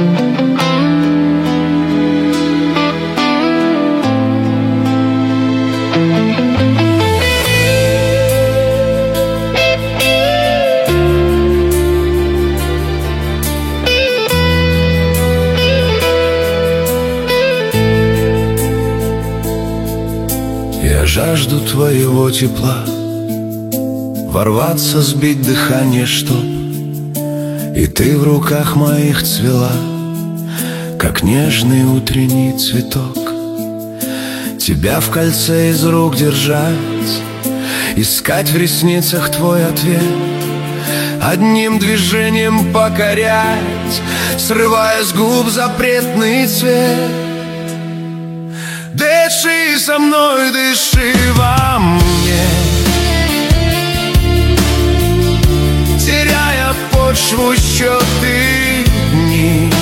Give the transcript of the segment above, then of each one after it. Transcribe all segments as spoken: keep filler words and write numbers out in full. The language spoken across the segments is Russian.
Я жажду твоего тепла, ворваться, сбить дыхание, чтоб и ты в руках моих цвела, как нежный утренний цветок. Тебя в кольце из рук держать, искать в ресницах твой ответ, одним движением покорять, срывая с губ запретный цвет. Дыши со мной, дыши во мне, теряя почву счеты дни,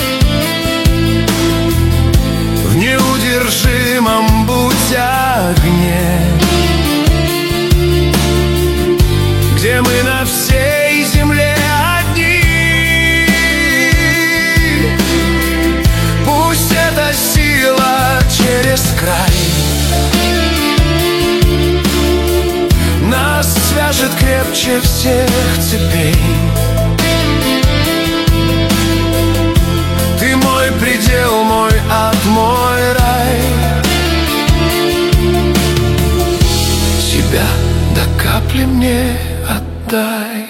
в неудержимом будь огне, где мы на всей земле одни. Пусть эта сила через край нас свяжет крепче всех цепей. Ты мой предел, мой ад, мой рай. Себя до капли мне отдай.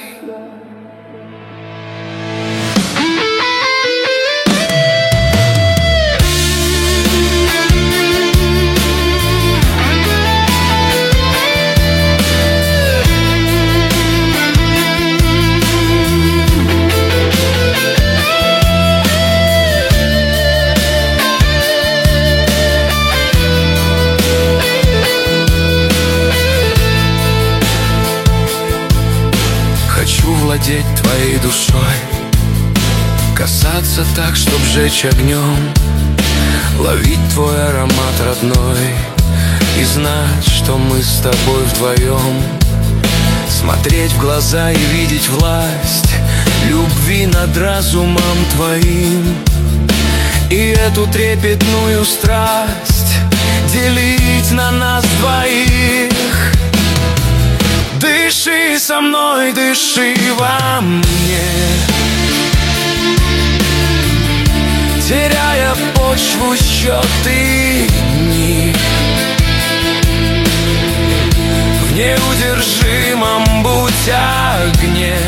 Хочу владеть твоей душой, касаться так, чтоб жечь огнем, ловить твой аромат родной и знать, что мы с тобой вдвоем. Смотреть в глаза и видеть власть любви над разумом твоим, и эту трепетную страсть делить на нас двоих. Дыши со мной, дыши во мне, теряя почву счеты дни, в неудержимом будь огне,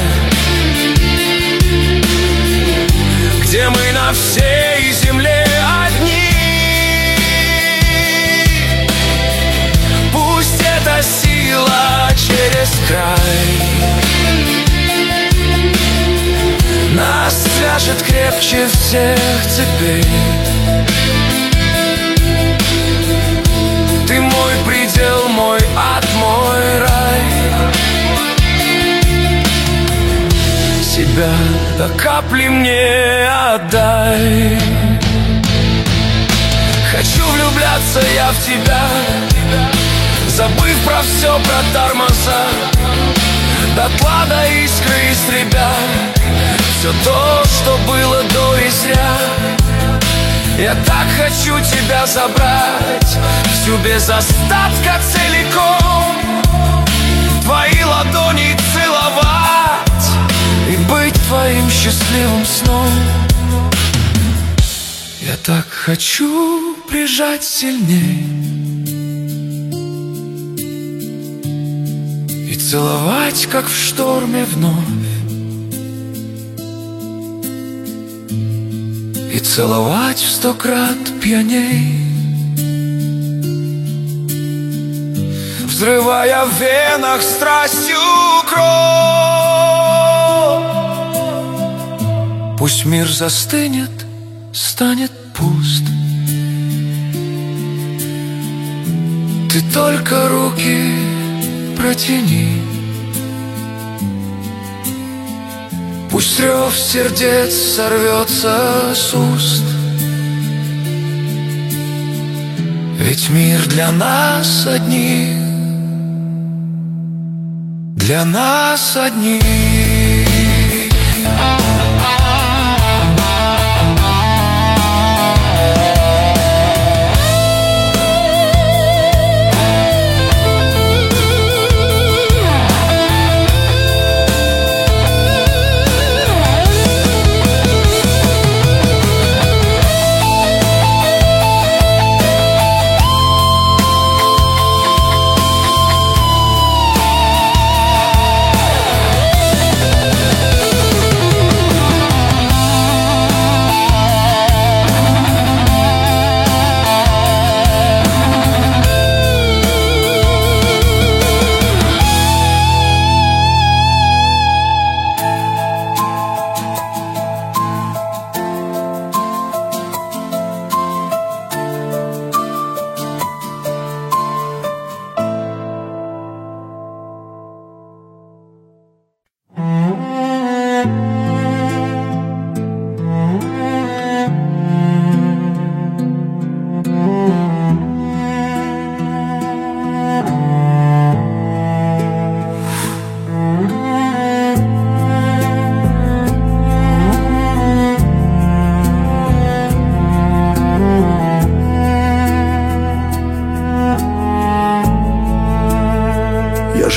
где мы на всей земле одни. Пусть эта сила через край нас свяжет крепче всех цепей. Ты мой предел, мой ад, мой рай. Себя до капли мне отдай. Хочу влюбляться я в тебя, забыв про все, про тормоза, дотла до искры истребя все то, что было до и зря. Я так хочу тебя забрать, всю без остатка целиком, твои ладони целовать и быть твоим счастливым сном. Я так хочу прижать сильней и целовать, как в шторме вновь, и целовать в сто крат пьяней, взрывая в венах страстью кровь. Пусть мир застынет, станет пуст, ты только руки протяни. Пусть рев сердец сорвется с уст, ведь мир для нас одних, для нас одних.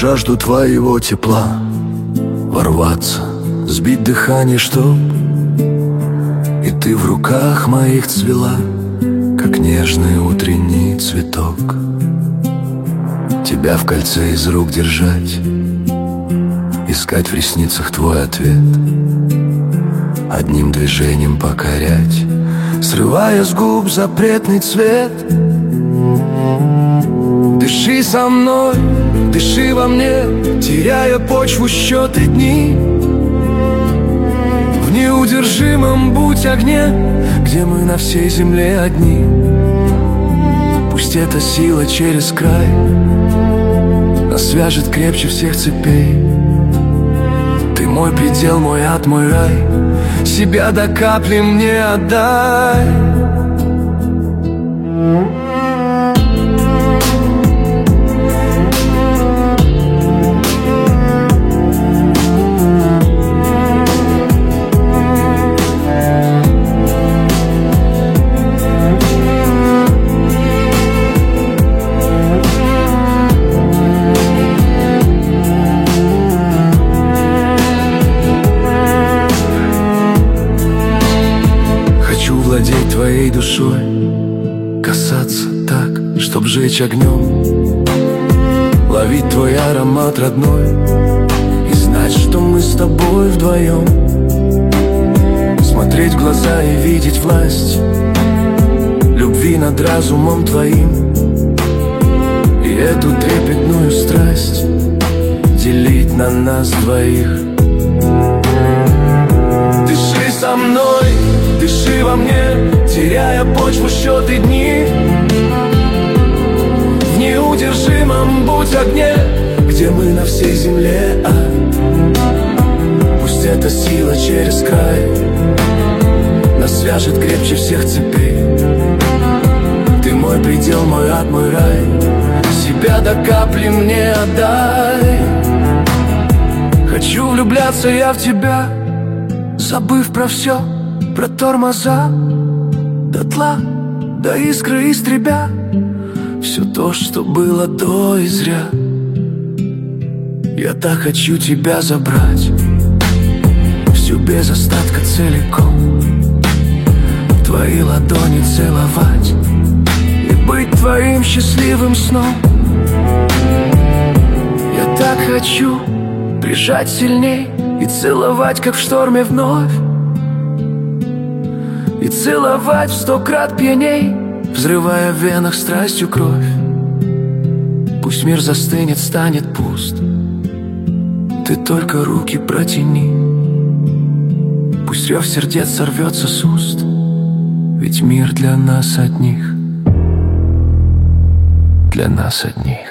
жажду твоего тепла, ворваться, сбить дыхание, чтоб и ты в руках моих цвела, как нежный утренний цветок. Тебя в кольце из рук держать, искать в ресницах твой ответ, одним движением покорять, срывая с губ запретный цвет. Дыши со мной, дыши во мне, теряя почву счеты дни. В неудержимом будь огне, где мы на всей земле одни. Пусть эта сила через край нас свяжет крепче всех цепей. Ты мой предел, мой ад, мой рай, себя до капли мне отдай. Владеть твоей душой, касаться так, чтоб жечь огнем, ловить твой аромат родной и знать, что мы с тобой вдвоем. Смотреть в глаза и видеть власть любви над разумом твоим, и эту трепетную страсть делить на нас двоих. Дыши со мной, дыши во мне, теряя почву счеты дни. В неудержимом будь огне, где мы на всей земле, а пусть эта сила через край нас свяжет крепче всех цепей. Ты мой предел, мой ад, мой рай, себя до капли мне отдай. Хочу влюбляться я в тебя, забыв про все, про тормоза, дотла, до искры истребя все то, что было до и зря. Я так хочу тебя забрать, всю без остатка целиком, в твои ладони целовать и быть твоим счастливым сном. Я так хочу прижать сильней и целовать, как в шторме вновь, и целовать в сто крат пьяней, взрывая в венах страстью кровь. Пусть мир застынет, станет пуст, ты только руки протяни. Пусть рев сердец сорвется с уст, ведь мир для нас одних, для нас одних.